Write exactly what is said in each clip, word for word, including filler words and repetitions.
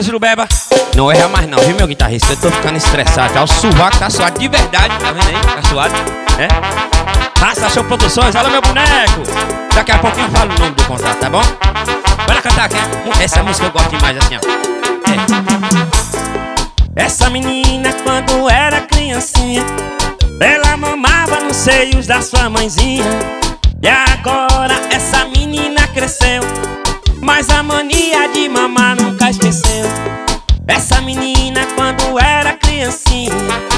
Marcos Jurubeba. Não erra mais não, viu, meu guitarrista? Eu tô ficando estressado já. O sovaco tá suado de verdade, tá vendo aí? Tá suado, é? Raça Show Produções, olha meu boneco. Daqui a pouquinho eu falo o nome do contrato, tá bom? Bora cantar aqui. Essa música eu gosto demais assim, ó. É. Essa menina quando era criancinha, ela mamava nos seios da sua mãezinha. E agora essa menina cresceu, mas a mania de mamar nunca esqueceu. Essa menina quando era criancinha,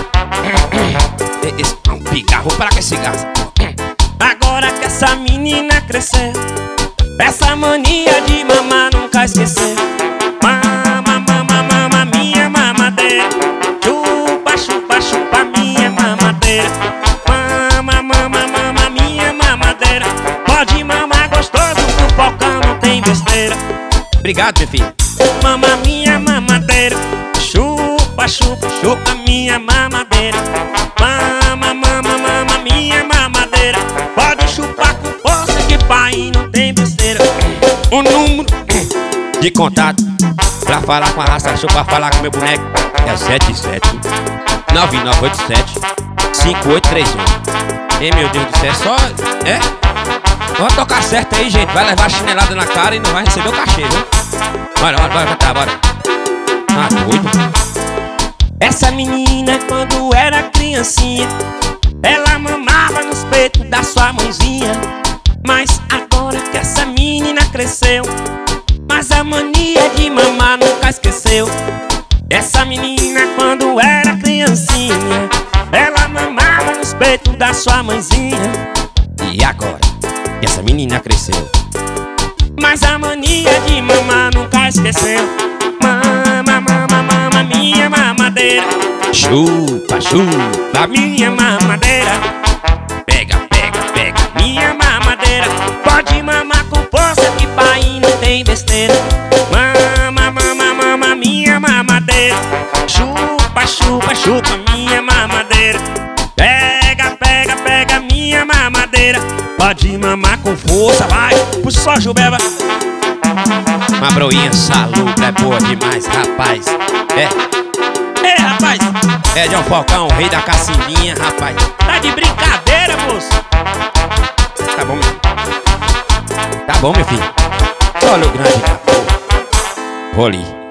esse é um pigarro, vou parar com esse gás. Agora que essa menina cresceu, essa mania de mamar nunca esqueceu. Mama, mama, mama, minha mamadeira. Chupa, chupa, chupa, minha mamadeira. Mama, mama, mama, minha mamadeira. Pode mamar gostoso, que o pocão não tem besteira. Obrigado, meu filho. Mama, minha mamadeira. Chupa, chupa, chupa, minha mamadeira. Mama, mama, mama, minha mamadeira. Pode chupar com força, que pai não tem besteira. O número de contato pra falar com a Raça Show, pra falar com meu boneco, é o sete sete nove nove oito sete cinco oito três um. Ei, meu Deus do céu, é só... É? Vamos tocar certo aí, gente. Vai levar chinelada na cara e não vai receber o cachê, viu? Bora, bora, bora cantar, bora. Ah, doido. Essa menina quando era criancinha, ela mamava nos peitos da sua mãezinha. Mas agora que essa menina cresceu, mas a mania de mamar nunca esqueceu. Essa menina quando era criancinha, ela mamava nos peitos da sua mãezinha. E agora que essa menina cresceu, mas a mania de mamar nunca esqueceu. Mama, mama, mama, minha mamadeira. Chupa, chupa, minha mamadeira. Pega, pega, pega, minha mamadeira. Pode mamar com força, que pai não tem besteira. Mama, mama, mama, minha mamadeira. Chupa, chupa, chupa, minha mamadeira. Pega, pega, pega, minha mamadeira. Pode mamar com força, vai. Puxa só, Jurubeba. Uma broinha salubra é boa demais, rapaz. É. É, rapaz. É John Falcão, rei da cacimbinha, rapaz. Tá de brincadeira, moço. Tá bom, meu filho. Tá bom, meu filho. Olha o grande da porra. Vou ali.